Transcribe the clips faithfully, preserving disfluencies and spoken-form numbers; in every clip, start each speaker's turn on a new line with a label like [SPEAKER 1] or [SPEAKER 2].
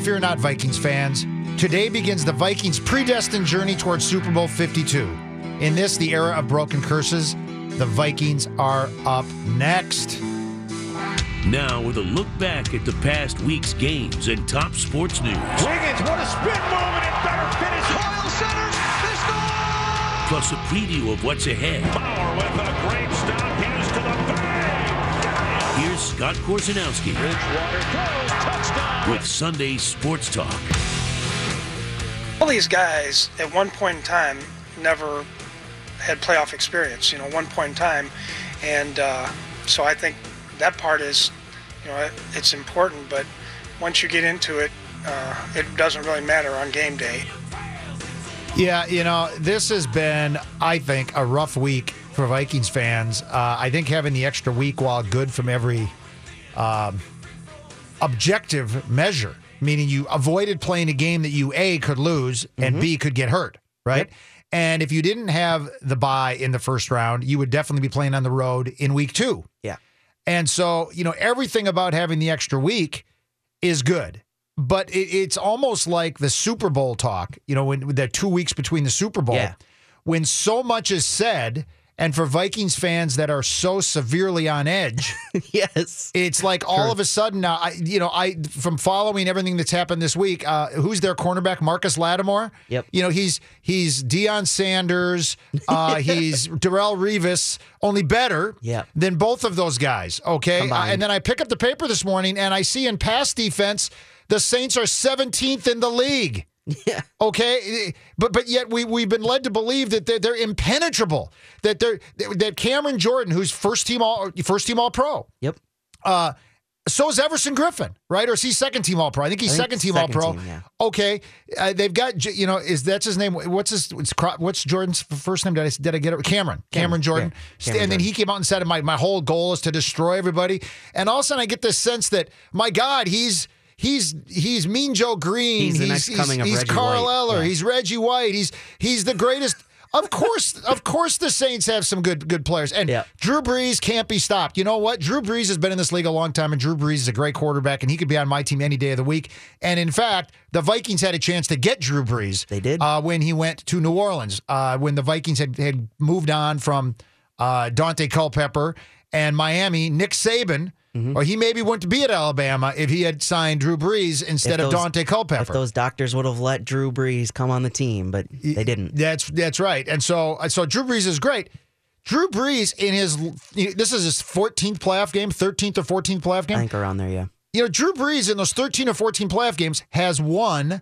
[SPEAKER 1] fear not, Vikings fans. Today begins the Vikings' predestined journey towards Super Bowl fifty-two. In this, the era of broken curses, the Vikings are up next.
[SPEAKER 2] Now with a look back at the past week's games and top sports news.
[SPEAKER 3] Wiggins, what a spin move and it better finish. Hoyle centers, they score!
[SPEAKER 2] Plus a preview of what's ahead.
[SPEAKER 3] Bauer with a great stop, here's to the bag.
[SPEAKER 2] Here's Scott Korzenowski.
[SPEAKER 3] Bridgewater throws, touchdown.
[SPEAKER 2] With Sunday Sports Talk.
[SPEAKER 4] All these guys at one point in time never had playoff experience, you know, one point in time. And uh, so I think that part is, you know, it's important, but once you get into it, uh, it doesn't really matter on game day.
[SPEAKER 1] Yeah, you know, this has been, I think, a rough week for Vikings fans. Uh, I think having the extra week, while good from every um, objective measure, meaning you avoided playing a game that you, A, could lose, and mm-hmm. B, could get hurt, right? Yep. And if you didn't have the bye in the first round, you would definitely be playing on the road in week two.
[SPEAKER 5] Yeah.
[SPEAKER 1] And so, you know, everything about having the extra week is good. But it, it's almost like the Super Bowl talk, you know, when the two weeks between the Super Bowl,
[SPEAKER 5] yeah.
[SPEAKER 1] when so much is said. And for Vikings fans that are so severely on edge,
[SPEAKER 5] yes,
[SPEAKER 1] it's like all
[SPEAKER 5] True.
[SPEAKER 1] of a sudden now, I, you know, I from following everything that's happened this week, uh, who's their cornerback? Marcus Lattimore.
[SPEAKER 5] Yep.
[SPEAKER 1] You know, he's he's Deion Sanders. Uh, he's Darrelle Revis, only better
[SPEAKER 5] yep.
[SPEAKER 1] than both of those guys. Okay, uh, and then I pick up the paper this morning and I see in pass defense the Saints are seventeenth in the league.
[SPEAKER 5] Yeah.
[SPEAKER 1] Okay, but but yet we we've been led to believe that they're, they're impenetrable. That they're that Cameron Jordan, who's first team all first team all pro.
[SPEAKER 5] Yep.
[SPEAKER 1] Uh, so is Everson Griffin, right? Or is he second team all pro? I think he's
[SPEAKER 5] I think
[SPEAKER 1] second team
[SPEAKER 5] second
[SPEAKER 1] all pro.
[SPEAKER 5] Team, yeah.
[SPEAKER 1] Okay, uh, they've got you know is that's his name? What's his what's, what's Jordan's first name? Did I did I get it? Cameron. Cameron, Cameron Jordan.
[SPEAKER 5] Yeah. Cameron
[SPEAKER 1] and then
[SPEAKER 5] Jordan.
[SPEAKER 1] he came out and said, "My my whole goal is to destroy everybody." And all of a sudden, I get this sense that my God, he's. He's he's Mean Joe Green.
[SPEAKER 5] He's the
[SPEAKER 1] he's
[SPEAKER 5] next coming of
[SPEAKER 1] he's
[SPEAKER 5] Reggie
[SPEAKER 1] Carl
[SPEAKER 5] White.
[SPEAKER 1] Eller.
[SPEAKER 5] Yeah.
[SPEAKER 1] He's Reggie White. He's he's the greatest. Of course, of course, the Saints have some good good players, and
[SPEAKER 5] yeah.
[SPEAKER 1] Drew Brees can't be stopped. You know what? Drew Brees has been in this league a long time, and Drew Brees is a great quarterback, and he could be on my team any day of the week. And in fact, the Vikings had a chance to get Drew Brees.
[SPEAKER 5] They did
[SPEAKER 1] uh, when he went to New Orleans, uh, when the Vikings had had moved on from uh, Dante Culpepper and Miami. Nick Saban. Mm-hmm. Or he maybe wouldn't be at Alabama if he had signed Drew Brees instead
[SPEAKER 5] those,
[SPEAKER 1] of Dante Culpepper.
[SPEAKER 5] If those doctors would have let Drew Brees come on the team, but they didn't.
[SPEAKER 1] That's that's right. And so so Drew Brees is great. Drew Brees in his this is his fourteenth playoff game, thirteenth or fourteenth playoff game.
[SPEAKER 5] I think around there, yeah.
[SPEAKER 1] You know, Drew Brees in those thirteen or fourteen playoff games has won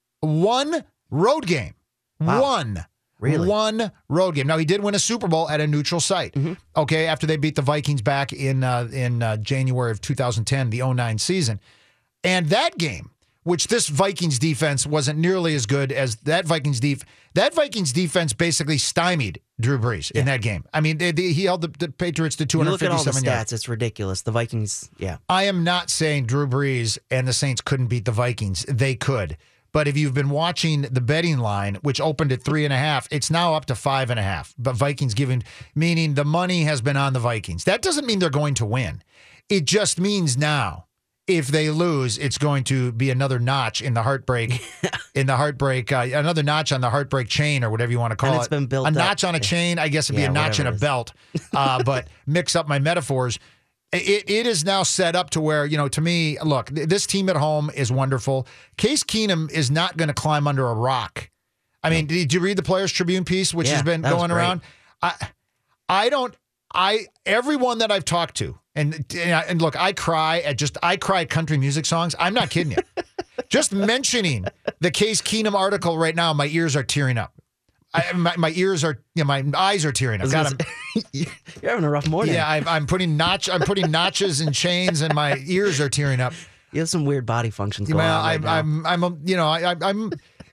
[SPEAKER 1] one road game.
[SPEAKER 5] Wow.
[SPEAKER 1] One.
[SPEAKER 5] Really?
[SPEAKER 1] One road game. Now, he did win a Super Bowl at a neutral site, mm-hmm. okay, after they beat the Vikings back in uh, in uh, January of two thousand ten, the oh nine season. And that game, which this Vikings defense wasn't nearly as good as that Vikings def that Vikings defense basically stymied Drew Brees yeah. in that game. I mean, they, they, he held the, the Patriots to two hundred fifty-seven yards.
[SPEAKER 5] You look at all the stats, yards. It's ridiculous. The Vikings, yeah.
[SPEAKER 1] I am not saying Drew Brees and the Saints couldn't beat the Vikings. They could. But if you've been watching the betting line, which opened at three and a half, it's now up to five and a half. But Vikings giving, meaning the money has been on the Vikings. That doesn't mean they're going to win. It just means now, if they lose, it's going to be another notch in the heartbreak, in the heartbreak, uh, another notch on the heartbreak chain or whatever you want to call
[SPEAKER 5] and
[SPEAKER 1] it.
[SPEAKER 5] it's been built
[SPEAKER 1] a
[SPEAKER 5] up.
[SPEAKER 1] notch on a chain, I guess it'd
[SPEAKER 5] yeah,
[SPEAKER 1] be a notch in a belt. Uh, but mix up my metaphors. It, it is now set up to where, you know, to me, look, this team at home is wonderful. Case Keenum is not going to climb under a rock. I mean, did you read the Players Tribune piece, which
[SPEAKER 5] yeah,
[SPEAKER 1] has been going around? I, I don't, I, everyone that I've talked to, and, and, and look, I cry at just, I cry at country music songs. I'm not kidding you. Just mentioning the Case Keenum article right now, my ears are tearing up. I, my, my ears are, you know, my eyes are tearing up. God,
[SPEAKER 5] You're having a rough morning.
[SPEAKER 1] Yeah, I, I'm putting notch. I'm putting notches and chains, and my ears are tearing up.
[SPEAKER 5] You have some weird body functions going
[SPEAKER 1] well,
[SPEAKER 5] on. Right
[SPEAKER 1] I'm,
[SPEAKER 5] now.
[SPEAKER 1] I'm, I'm, you know, I, I'm.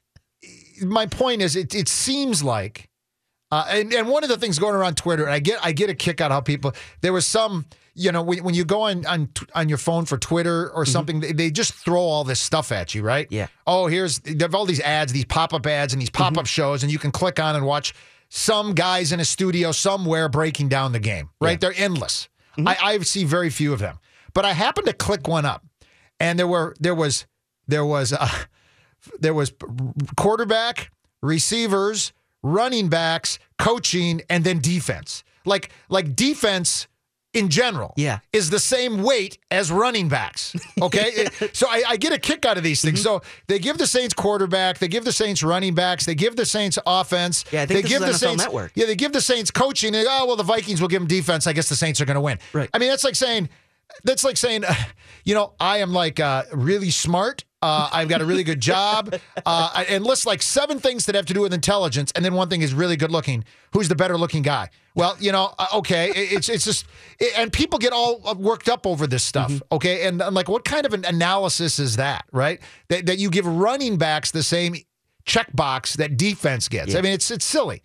[SPEAKER 1] My point is, it, it seems like, uh, and and one of the things going around Twitter, and I get, I get a kick out how people. There was some, you know, when, when you go on on on your phone for Twitter or something, mm-hmm. they, they just throw all this stuff at you, right?
[SPEAKER 5] Yeah.
[SPEAKER 1] Oh, here's they have all these ads, these pop up ads, and these pop up mm-hmm. shows, and you can click on and watch some guys in a studio somewhere breaking down the game, right? Yeah. They're endless. Mm-hmm. I, I see very few of them. But I happened to click one up, and there were there was there was uh, there was quarterback, receivers, running backs, coaching, and then defense. Like like defense in general
[SPEAKER 5] yeah.
[SPEAKER 1] is the same weight as running backs. Okay? So I, I get a kick out of these things. Mm-hmm. So they give the Saints quarterback, they give the Saints running backs, they give the Saints offense.
[SPEAKER 5] Yeah, I think
[SPEAKER 1] they
[SPEAKER 5] this
[SPEAKER 1] give
[SPEAKER 5] is
[SPEAKER 1] the
[SPEAKER 5] N F L
[SPEAKER 1] Saints,
[SPEAKER 5] Network.
[SPEAKER 1] Yeah, they give the Saints coaching. They, oh, well, the Vikings will give them defense. I guess the Saints are going to win.
[SPEAKER 5] Right.
[SPEAKER 1] I mean, that's like saying, that's like saying, uh, you know, I am like uh, really smart. Uh, I've got a really good job, uh, and list like seven things that have to do with intelligence, and then one thing is really good looking. Who's the better looking guy? Well, you know, uh, okay, it, it's it's just, it, and people get all worked up over this stuff, mm-hmm. okay? And I'm like, what kind of an analysis is that, right? That that you give running backs the same checkbox that defense gets. Yeah. I mean, it's it's silly.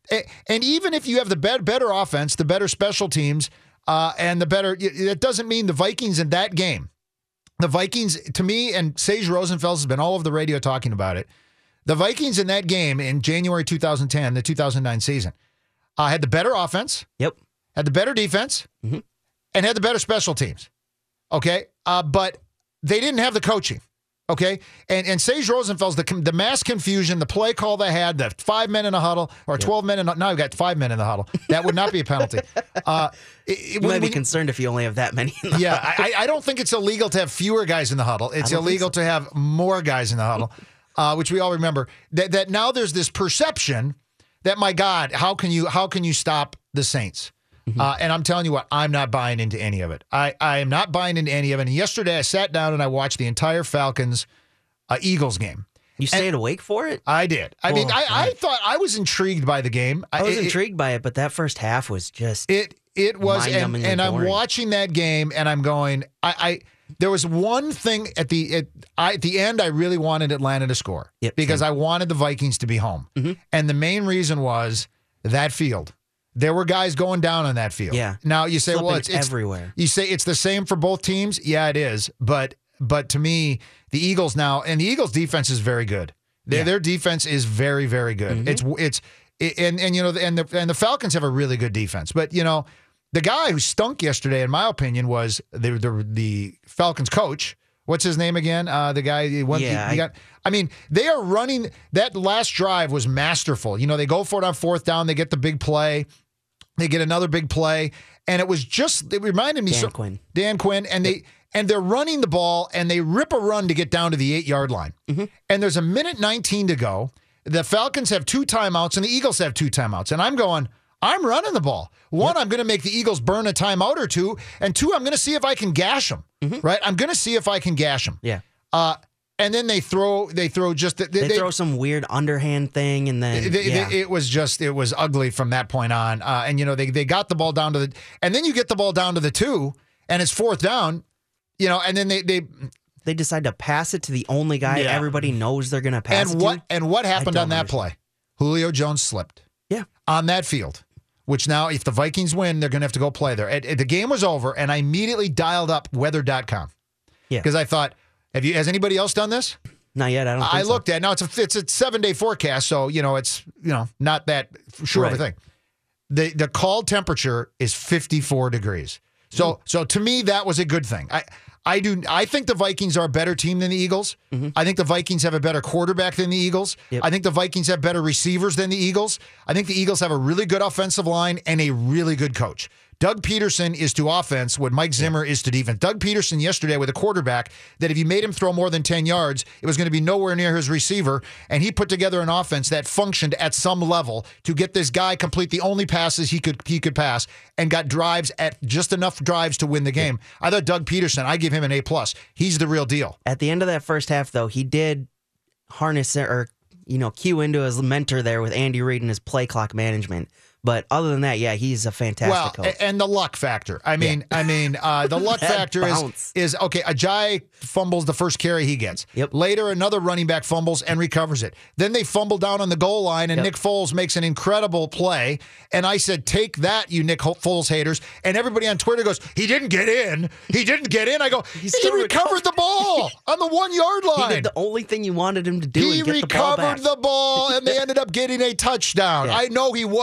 [SPEAKER 1] And even if you have the better offense, the better special teams, uh, and the better, that doesn't mean the Vikings in that game. The Vikings, to me, and Sage Rosenfels has been all over the radio talking about it. The Vikings in that game in January two thousand ten, the two thousand nine season, uh, had the better offense.
[SPEAKER 5] Yep.
[SPEAKER 1] Had the better defense.
[SPEAKER 5] Mm-hmm.
[SPEAKER 1] And had the better special teams. Okay? Uh, but they didn't have the coaching. Okay? And and Sage Rosenfels, the the mass confusion, the play call they had, the five men in a huddle, or twelve yep. men in a, now we've got five men in the huddle. That would not be a penalty. Uh, it,
[SPEAKER 5] you
[SPEAKER 1] when,
[SPEAKER 5] might be
[SPEAKER 1] when,
[SPEAKER 5] concerned if you only have that many in the
[SPEAKER 1] yeah,
[SPEAKER 5] huddle.
[SPEAKER 1] I, I don't think it's illegal to have fewer guys in the huddle. It's illegal so. to have more guys in the huddle, uh, which we all remember. That that now there's this perception that, my God, how can you how can you stop the Saints? Mm-hmm. Uh, and I'm telling you what, I'm not buying into any of it. I, I am not buying into any of it. And yesterday I sat down and I watched the entire Falcons Uh, Eagles game.
[SPEAKER 5] You stayed and awake for it?
[SPEAKER 1] I did. I
[SPEAKER 5] oh,
[SPEAKER 1] mean, I, I thought I was intrigued by the game.
[SPEAKER 5] I was
[SPEAKER 1] it,
[SPEAKER 5] intrigued by it, but that first half was just
[SPEAKER 1] it. It was, and, and I'm watching that game, and I'm going. I, I there was one thing at the at, I, at the end. I really wanted Atlanta to score
[SPEAKER 5] yep,
[SPEAKER 1] because
[SPEAKER 5] same.
[SPEAKER 1] I wanted the Vikings to be home,
[SPEAKER 5] mm-hmm.
[SPEAKER 1] and the main reason was that field. There were guys going down on that field.
[SPEAKER 5] Yeah.
[SPEAKER 1] Now you say,
[SPEAKER 5] Flipping
[SPEAKER 1] well, it's, it's
[SPEAKER 5] everywhere.
[SPEAKER 1] You say it's the same for both teams. Yeah, it is, but. But to me, the Eagles now, and the Eagles' defense is very good. Their yeah. their defense is very, very good. Mm-hmm. It's it's it, and and you know and the and the Falcons have a really good defense. But you know, the guy who stunk yesterday, in my opinion, was the the, the Falcons coach. What's his name again? Uh, the guy. He won,
[SPEAKER 5] yeah,
[SPEAKER 1] he, he got, I mean, they are running. That last drive was masterful. You know, they go for it on fourth down. They get the big play. They get another big play, and it was just. It reminded me
[SPEAKER 5] Dan
[SPEAKER 1] so
[SPEAKER 5] Quinn.
[SPEAKER 1] Dan Quinn, and they. And they're running the ball, and they rip a run to get down to the eight-yard line. Mm-hmm. And there's a minute nineteen to go. The Falcons have two timeouts, and the Eagles have two timeouts. And I'm going, I'm running the ball. One, yep. I'm going to make the Eagles burn a timeout or two. And two, I'm going to see if I can gash them. Mm-hmm. Right? I'm going to see if I can gash them.
[SPEAKER 5] Yeah.
[SPEAKER 1] Uh, and then they throw, they throw just they,
[SPEAKER 5] they, they throw some weird underhand thing, and then
[SPEAKER 1] they,
[SPEAKER 5] yeah.
[SPEAKER 1] they, it was just it was ugly from that point on. Uh, and you know they they got the ball down to the, and then you get the ball down to the two, and it's fourth down. You know, and then they they
[SPEAKER 5] they decide to pass it to the only guy yeah. everybody knows they're going to pass
[SPEAKER 1] and
[SPEAKER 5] it
[SPEAKER 1] what,
[SPEAKER 5] to.
[SPEAKER 1] And what happened on that
[SPEAKER 5] understand.
[SPEAKER 1] play? Julio Jones slipped.
[SPEAKER 5] Yeah.
[SPEAKER 1] On that field, which now if the Vikings win, they're going to have to go play there. And, and the game was over, and I immediately dialed up weather dot com.
[SPEAKER 5] Yeah.
[SPEAKER 1] Because I thought, have you? Has anybody else done this?
[SPEAKER 5] Not yet. I don't think
[SPEAKER 1] I
[SPEAKER 5] so.
[SPEAKER 1] looked at it. Now it's a it's a seven-day forecast, so, you know, it's, you know, not that sure
[SPEAKER 5] right.
[SPEAKER 1] of a thing. The, the called temperature is fifty-four degrees. So, mm. so to me, that was a good thing. I I do. I think the Vikings are a better team than the Eagles. Mm-hmm. I think the Vikings have a better quarterback than the Eagles. Yep. I think the Vikings have better receivers than the Eagles. I think the Eagles have a really good offensive line and a really good coach. Doug Peterson is to offense what Mike Zimmer yeah. is to defense. Doug Peterson yesterday with a quarterback that if you made him throw more than ten yards, it was going to be nowhere near his receiver, and he put together an offense that functioned at some level to get this guy complete the only passes he could he could pass and got drives at just enough drives to win the game. Yeah. I thought Doug Peterson, I give him an A plus. He's the real deal.
[SPEAKER 5] At the end of that first half, though, he did harness or you know cue into his mentor there with Andy Reid and his play clock management. But other than that, yeah, he's a fantastic
[SPEAKER 1] well,
[SPEAKER 5] coach.
[SPEAKER 1] And the luck factor. I mean, yeah. I mean, uh, the luck factor is, is, okay, Ajayi fumbles the first carry he gets.
[SPEAKER 5] Yep.
[SPEAKER 1] Later, another running back fumbles and recovers it. Then they fumble down on the goal line, and yep. Nick Foles makes an incredible play. And I said, take that, you Nick Foles haters. And everybody on Twitter goes, he didn't get in. He didn't get in. I go, he, he recovered, recovered the ball on the one-yard line.
[SPEAKER 5] He did the only thing you wanted him to do
[SPEAKER 1] he
[SPEAKER 5] and get the ball back.
[SPEAKER 1] He recovered the ball, and they ended up getting a touchdown.
[SPEAKER 5] Yeah.
[SPEAKER 1] I know he wasn't in.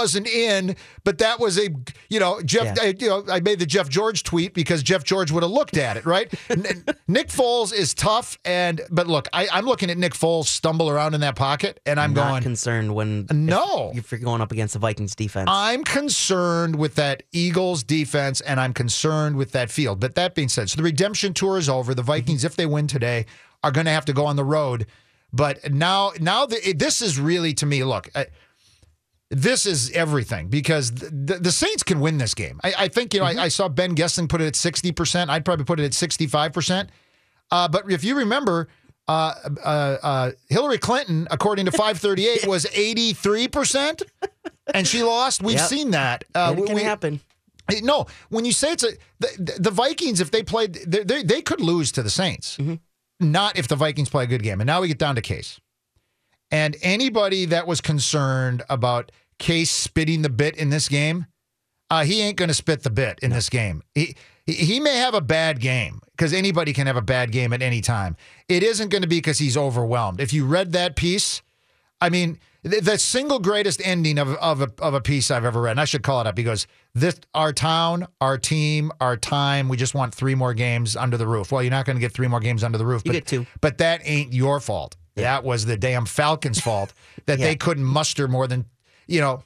[SPEAKER 1] win, but that was a, you know, Jeff,
[SPEAKER 5] Yeah.
[SPEAKER 1] I, you know, I made the Jeff George tweet because Jeff George would have looked at it, right? N- Nick Foles is tough, and but look, I, I'm looking at Nick Foles stumble around in that pocket, and I'm
[SPEAKER 5] not
[SPEAKER 1] going,
[SPEAKER 5] concerned when
[SPEAKER 1] no.
[SPEAKER 5] if, if you're going up against the Vikings defense.
[SPEAKER 1] I'm concerned with that Eagles defense, and I'm concerned with that field. But that being said, so the redemption tour is over. The Vikings, if they win today, are going to have to go on the road. But now, now the, this is really, to me, look, I, this is everything because the, the, the Saints can win this game. I, I think, you know, mm-hmm. I, I saw Ben Gessling put it at sixty percent. I'd probably put it at sixty-five percent. Uh, but if you remember, uh, uh, uh, Hillary Clinton, according to five thirty-eight, was eighty-three percent, and she lost. We've
[SPEAKER 5] Yep.
[SPEAKER 1] seen that. Uh,
[SPEAKER 5] it can
[SPEAKER 1] we,
[SPEAKER 5] happen.
[SPEAKER 1] No, when you say it's a the, the Vikings, if they played, they, they, they could lose to the Saints.
[SPEAKER 5] Mm-hmm.
[SPEAKER 1] Not if the Vikings play a good game. And now we get down to Case. And anybody that was concerned about Case spitting the bit in this game, uh, he ain't going to spit the bit in no. this game. He, he he may have a bad game because anybody can have a bad game at any time. It isn't going to be because he's overwhelmed. If you read that piece, I mean, the, the single greatest ending of of a, of a piece I've ever read, and I should call it up. He goes, "This our town, our team, our time. We just want three more games under the roof." Well, you're not going to get three more games under the roof.
[SPEAKER 5] You
[SPEAKER 1] but,
[SPEAKER 5] get two.
[SPEAKER 1] But that ain't your fault. Yeah. That was the damn Falcons' fault that yeah. they couldn't muster more than, you know.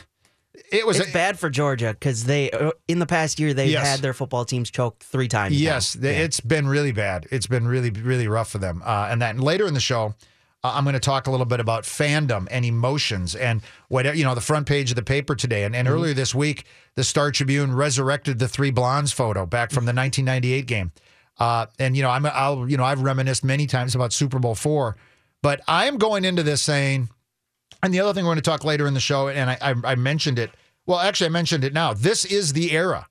[SPEAKER 1] It was
[SPEAKER 5] it's
[SPEAKER 1] a,
[SPEAKER 5] bad for Georgia because they in the past year they've
[SPEAKER 1] yes.
[SPEAKER 5] had their football teams choked three times.
[SPEAKER 1] Yes,
[SPEAKER 5] now.
[SPEAKER 1] it's yeah. been really bad. It's been really really rough for them. Uh, and that and later in the show, uh, I'm going to talk a little bit about fandom and emotions and whatever, you know, the front page of the paper today. And, and mm-hmm. earlier this week, the Star Tribune resurrected the three blondes photo back from the nineteen ninety-eight game. Uh, and you know, I'm I'll you know I've reminisced many times about Super Bowl four, but I am going into this saying, and the other thing we're going to talk later in the show, and I, I, I mentioned it. Well, actually, I mentioned it now. This is the era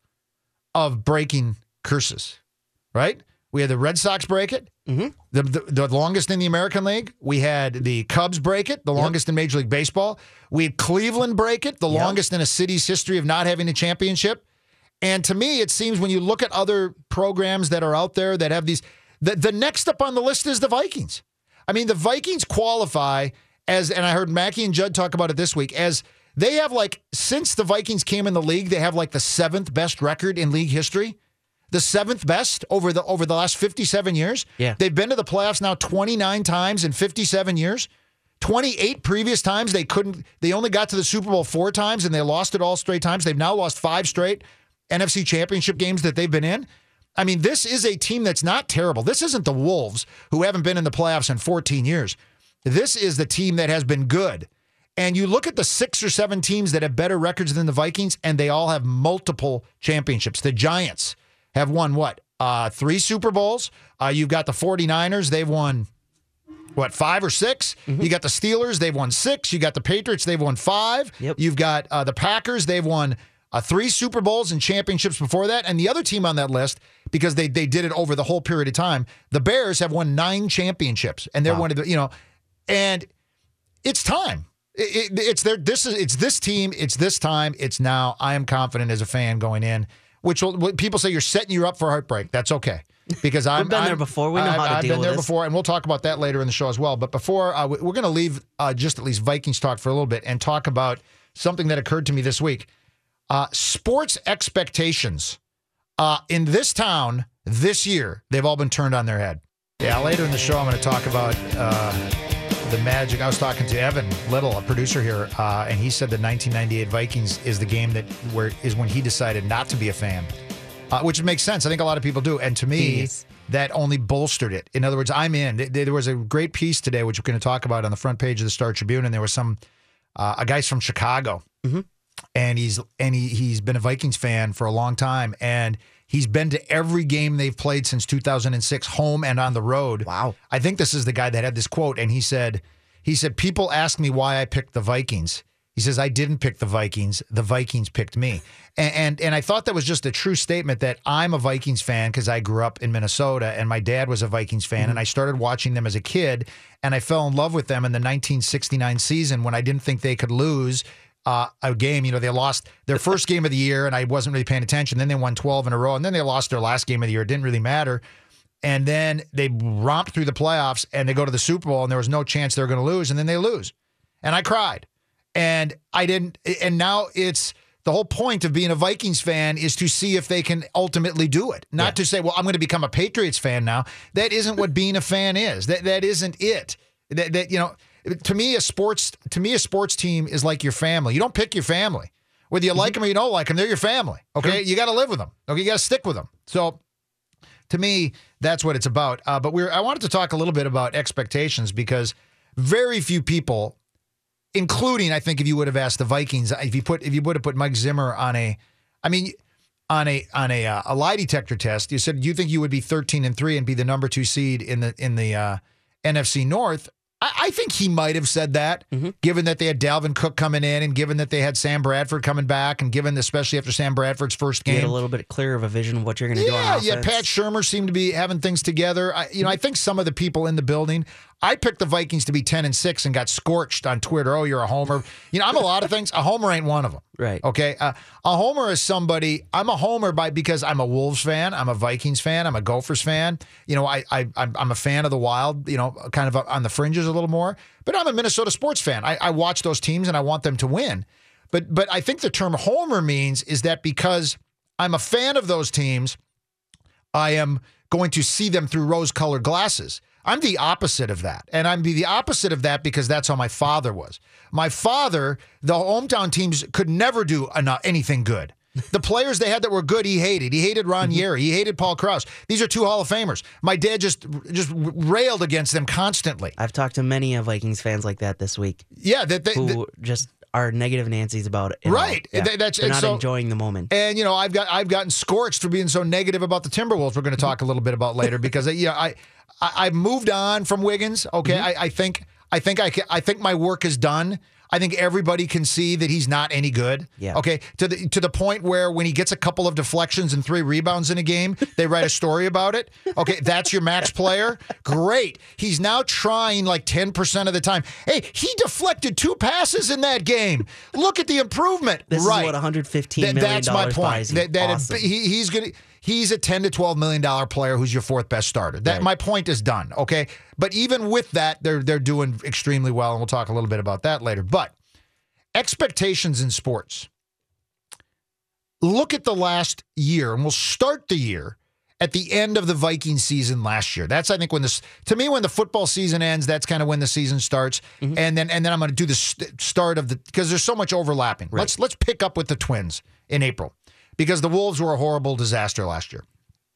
[SPEAKER 1] of breaking curses, right? We had the Red Sox break it,
[SPEAKER 5] mm-hmm.
[SPEAKER 1] the, the the longest in the American League. We had the Cubs break it, the yep. longest in Major League Baseball. We had Cleveland break it, the yep. longest in a city's history of not having a championship. And to me, it seems when you look at other programs that are out there that have these, the, the next up on the list is the Vikings. I mean, the Vikings qualify as, and I heard Mackey and Judd talk about it this week, as they have like, since the Vikings came in the league, they have like the seventh best record in league history. The seventh best over the over the last fifty-seven years.
[SPEAKER 5] Yeah.
[SPEAKER 1] They've been to the playoffs now twenty-nine times in fifty-seven years. twenty-eight previous times they couldn't, they only got to the Super Bowl four times and they lost it all straight times. They've now lost five straight N F C championship games that they've been in. I mean, this is a team that's not terrible. This isn't the Wolves who haven't been in the playoffs in fourteen years. This is the team that has been good. And you look at the six or seven teams that have better records than the Vikings, and they all have multiple championships. The Giants have won what? Uh, three Super Bowls. Uh, you've got the 49ers. They've won, what, five or six? Mm-hmm. You got the Steelers. They've won six. You got the Patriots. They've won five.
[SPEAKER 5] Yep.
[SPEAKER 1] You've got uh, the Packers. They've won uh, three Super Bowls and championships before that. And the other team on that list, because they they did it over the whole period of time, the Bears have won nine championships. And they're
[SPEAKER 5] wow.
[SPEAKER 1] one of the, you know, and it's time. It, it, it's their, this is, it's this team. It's this time. It's now. I am confident as a fan going in. Which will, what people say you're setting you up for heartbreak. That's okay, because I'm,
[SPEAKER 5] We've been
[SPEAKER 1] I'm,
[SPEAKER 5] there before. We know
[SPEAKER 1] I've,
[SPEAKER 5] how to
[SPEAKER 1] I've
[SPEAKER 5] deal
[SPEAKER 1] been
[SPEAKER 5] with
[SPEAKER 1] there
[SPEAKER 5] this.
[SPEAKER 1] before, and we'll talk about that later in the show as well. But before uh, we're going to leave uh, just at least Vikings talk for a little bit and talk about something that occurred to me this week. Uh, sports expectations uh, in this town this year, they've all been turned on their head. Yeah, later in the show, I'm going to talk about uh, the Magic. I was talking to Evan Little, a producer here, uh, and he said the nineteen ninety-eight Vikings is the game that where is when he decided not to be a fan. Uh, which makes sense. I think a lot of people do. And to me, Jeez. that only bolstered it. In other words, I'm in. There was a great piece today, which we're going to talk about on the front page of the Star Tribune. And there was some, uh, a guy's from Chicago.
[SPEAKER 5] Mm-hmm.
[SPEAKER 1] And he's and he, he's been a Vikings fan for a long time. And he's been to every game they've played since two thousand six, home and on the road.
[SPEAKER 5] Wow.
[SPEAKER 1] I think this is the guy that had this quote. And he said, he said, people ask me why I picked the Vikings. He says, I didn't pick the Vikings. The Vikings picked me. And and, and I thought that was just a true statement that I'm a Vikings fan because I grew up in Minnesota and my dad was a Vikings fan. Mm-hmm. And I started watching them as a kid. And I fell in love with them in the nineteen sixty-nine season when I didn't think they could lose uh, a game. You know, they lost their first game of the year and I wasn't really paying attention. Then they won twelve in a row. And then they lost their last game of the year. It didn't really matter. And then they romped through the playoffs and they go to the Super Bowl and there was no chance they were going to lose. And then they lose. And I cried. And I didn't, and now it's the whole point of being a Vikings fan is to see if they can ultimately do it. Not
[SPEAKER 5] Yeah.
[SPEAKER 1] to say, well, I'm going to become a Patriots fan now. That isn't what being a fan is. That that isn't it. That, that you know, to me, a sports to me a sports team is like your family. You don't pick your family. Whether you like them or you don't like them, they're your family. Okay,
[SPEAKER 5] Sure.
[SPEAKER 1] you got to live with them. Okay, you got to stick with them. So, to me, that's what it's about. Uh, but we're I wanted to talk a little bit about expectations because very few people, including I think if you would have asked the Vikings, if you put if you would have put Mike Zimmer on a, I mean, on a on a uh, a lie detector test, you said you think you would be thirteen and three and be the number two seed in the in the uh, N F C North. I, I think he might have said that,
[SPEAKER 5] Mm-hmm.
[SPEAKER 1] given that they had Dalvin Cook coming in and given that they had Sam Bradford coming back and given especially after Sam Bradford's first
[SPEAKER 5] You
[SPEAKER 1] game.
[SPEAKER 5] get a little bit clearer of a vision of what you're going to do on
[SPEAKER 1] Yeah,
[SPEAKER 5] offense.
[SPEAKER 1] yeah. Pat Shurmur seemed to be having things together. I, you know, I think some of the people in the building. I picked the Vikings to be ten and six and got scorched on Twitter. Oh, you're a homer. You know, I'm a lot of things. A homer ain't one of them.
[SPEAKER 5] Right.
[SPEAKER 1] Okay. Uh, a homer is somebody. I'm a homer by because I'm a Wolves fan. I'm a Vikings fan. I'm a Gophers fan. You know, I I I'm I'm a fan of the Wild. You know, kind of on the fringes a little more. But I'm a Minnesota sports fan. I, I watch those teams and I want them to win. But but I think the term homer means is that because I'm a fan of those teams, I am going to see them through rose-colored glasses. I'm the opposite of that. And I'm the opposite of that because that's how my father was. My father, the hometown teams could never do enough, anything good. The players they had that were good, he hated. He hated Ron Yeri. He hated Paul Krause. These are two Hall of Famers. My dad just just railed against them constantly.
[SPEAKER 5] I've talked to many of Vikings fans like that this week
[SPEAKER 1] Yeah, that they,
[SPEAKER 5] who
[SPEAKER 1] that-
[SPEAKER 5] just are negative Nancy's about it. all.
[SPEAKER 1] Right.
[SPEAKER 5] Yeah.
[SPEAKER 1] Th- that's-
[SPEAKER 5] They're
[SPEAKER 1] and
[SPEAKER 5] not
[SPEAKER 1] so-
[SPEAKER 5] enjoying the moment.
[SPEAKER 1] And you know, I've got I've gotten scorched for being so negative about the Timberwolves. We're going to talk a little bit about later because you know, I, I I've moved on from Wiggins. Okay,
[SPEAKER 5] Mm-hmm.
[SPEAKER 1] I, I think I think I can, I think my work is done. I think everybody can see that he's not any good.
[SPEAKER 5] Yeah.
[SPEAKER 1] Okay. To the to the point where when he gets a couple of deflections and three rebounds in a game, they write a story about it. Okay, that's your max player. Great. He's now trying like ten percent of the time. Hey, he deflected two passes in that game. Look at the improvement.
[SPEAKER 5] This
[SPEAKER 1] right.
[SPEAKER 5] is what one hundred fifteen
[SPEAKER 1] That-
[SPEAKER 5] million
[SPEAKER 1] that's my
[SPEAKER 5] dollars
[SPEAKER 1] point.
[SPEAKER 5] buys you.
[SPEAKER 1] That, that it-
[SPEAKER 5] Awesome.
[SPEAKER 1] he, he's gonna he's a ten to twelve million dollar player who's your fourth best starter. That
[SPEAKER 5] Right.
[SPEAKER 1] my point is done. Okay, but even with that, they're they're doing extremely well, and we'll talk a little bit about that later. But expectations in sports. Look at the last year, and we'll start the year at the end of the Viking season last year. That's I think when this to me when the football season ends, that's kind of when the season starts.
[SPEAKER 5] Mm-hmm.
[SPEAKER 1] And then and then I'm going to do the st- start of the because there's so much overlapping.
[SPEAKER 5] Right.
[SPEAKER 1] Let's let's pick up with the Twins in April because the Wolves were a horrible disaster last year.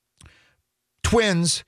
[SPEAKER 1] Twins,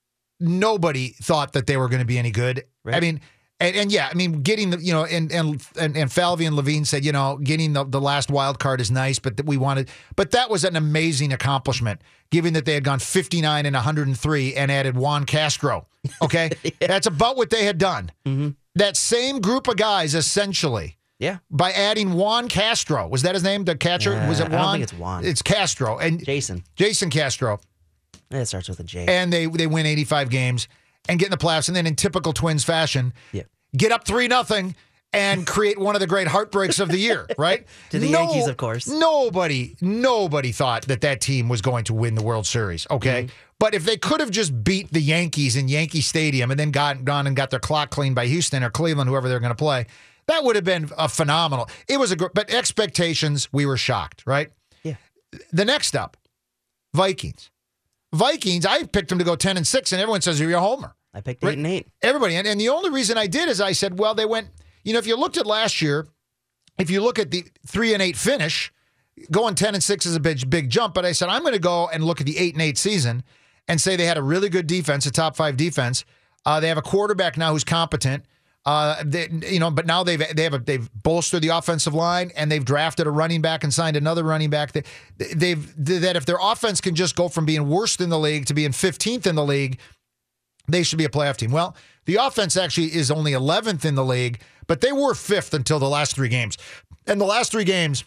[SPEAKER 1] nobody thought that they were going to be any good.
[SPEAKER 5] Right.
[SPEAKER 1] I mean, and, and yeah, I mean, getting the, you know, and and and, and Falvey and Levine said, you know, getting the, the last wild card is nice, but that we wanted, but that was an amazing accomplishment, given that they had gone fifty-nine and one hundred three and added Juan Castro. Okay,
[SPEAKER 5] Yeah.
[SPEAKER 1] that's about what they had done.
[SPEAKER 5] Mm-hmm.
[SPEAKER 1] That same group of guys, essentially,
[SPEAKER 5] Yeah.
[SPEAKER 1] by adding Juan Castro. Was that his name? The catcher?
[SPEAKER 5] Uh,
[SPEAKER 1] was it
[SPEAKER 5] I don't
[SPEAKER 1] Juan?
[SPEAKER 5] think it's Juan.
[SPEAKER 1] It's Castro and
[SPEAKER 5] Jason.
[SPEAKER 1] Jason Castro.
[SPEAKER 5] It starts with a J.
[SPEAKER 1] And they they win eighty-five games and get in the playoffs, and then in typical Twins fashion,
[SPEAKER 5] Yeah.
[SPEAKER 1] get up three nothing and create one of the great heartbreaks of the year, right?
[SPEAKER 5] To the Yankees, of course.
[SPEAKER 1] Nobody, nobody thought that that team was going to win the World Series, okay?
[SPEAKER 5] Mm-hmm.
[SPEAKER 1] But if they could have just beat the Yankees in Yankee Stadium and then got gone and got their clock cleaned by Houston or Cleveland, whoever they're going to play, that would have been a phenomenal. It was a gr- but expectations, we were shocked, right?
[SPEAKER 5] Yeah.
[SPEAKER 1] The next up, Vikings. Vikings, I picked them to go ten and six, and everyone says you're a homer.
[SPEAKER 5] I picked
[SPEAKER 1] Right.
[SPEAKER 5] eight and eight.
[SPEAKER 1] Everybody. And, and the only reason I did is I said, well, they went, you know, if you looked at last year, if you look at the three and eight finish, going ten and six is a big, big jump. But I said, I'm going to go and look at the eight and eight season and say they had a really good defense, a top five defense. Uh, they have a quarterback now who's competent. Uh, they, you know, but now they've they have a, they've bolstered the offensive line and they've drafted a running back and signed another running back. They, they've that if their offense can just go from being worst in the league to being fifteenth in the league, they should be a playoff team. Well, the offense actually is only eleventh in the league, but they were fifth until the last three games. And the last three games,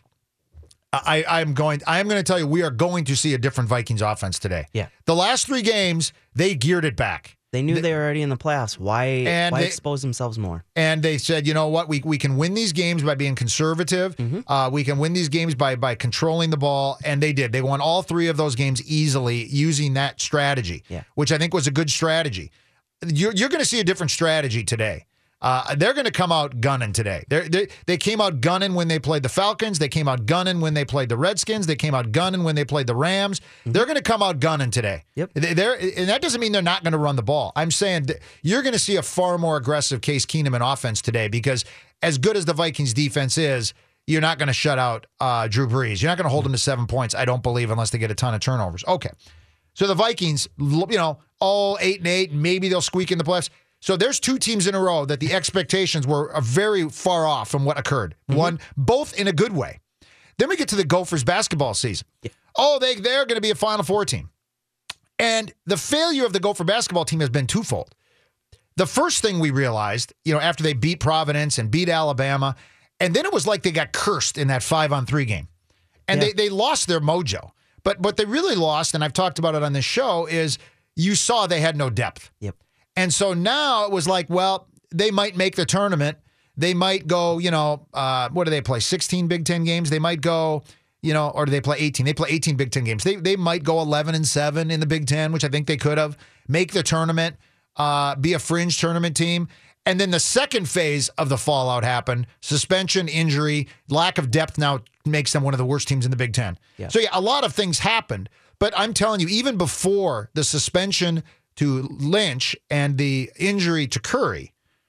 [SPEAKER 1] I, I'm going. I am going to tell you, we are going to see a different Vikings offense today.
[SPEAKER 5] Yeah.
[SPEAKER 1] The last three games, they geared it back.
[SPEAKER 5] They knew they were already in the playoffs. Why,
[SPEAKER 1] And
[SPEAKER 5] why
[SPEAKER 1] they-
[SPEAKER 5] expose themselves more?
[SPEAKER 1] And they said, you know what, we we can win these games by being conservative.
[SPEAKER 5] Mm-hmm.
[SPEAKER 1] Uh, we can win these games by by controlling the ball, and they did. They won all three of those games easily using that strategy,
[SPEAKER 5] Yeah.
[SPEAKER 1] which I think was a good strategy. You're you're going to see a different strategy today. Uh, they're going to come out gunning today. They're, they they came out gunning when they played the Falcons. They came out gunning when they played the Redskins. They came out gunning when they played the Rams. Mm-hmm. They're going to come out gunning today.
[SPEAKER 5] Yep.
[SPEAKER 1] They're, and that doesn't mean they're not going to run the ball. I'm saying you're going to see a far more aggressive Case Keenum in offense today because as good as the Vikings defense is, you're not going to shut out uh, Drew Brees. You're not going to hold him to seven points, I don't believe, unless they get a ton of turnovers. Okay. So the Vikings, you know, all eight and eight, maybe they'll squeak in the playoffs. So there's two teams in a row that the expectations were very far off from what occurred. Mm-hmm. One, both in a good way. Then we get to the Gophers basketball season. Yeah. Oh, they, they're going to be a Final Four team. And the failure of the Gopher basketball team has been twofold. The first thing we realized, you know, after they beat Providence and beat Alabama, and then it was like they got cursed in that five-on-three game. And yeah. they, they lost their mojo. But what they really lost, and I've talked about it on this show, is you saw they had no depth.
[SPEAKER 5] Yep.
[SPEAKER 1] And so now it was like, well, they might make the tournament. They might go, you know, uh, what do they play? sixteen Big Ten games? They might go, you know, or do they play eighteen? They play eighteen Big Ten games. They they might go eleven and seven in the Big Ten, which I think they could have. Make the tournament, uh, be a fringe tournament team. And then the second phase of the fallout happened. Suspension, injury, lack of depth now makes them one of the worst teams in the Big Ten. Yeah. So, yeah, a lot of things happened. But I'm telling you, even before the suspension to Lynch and the injury to Curry,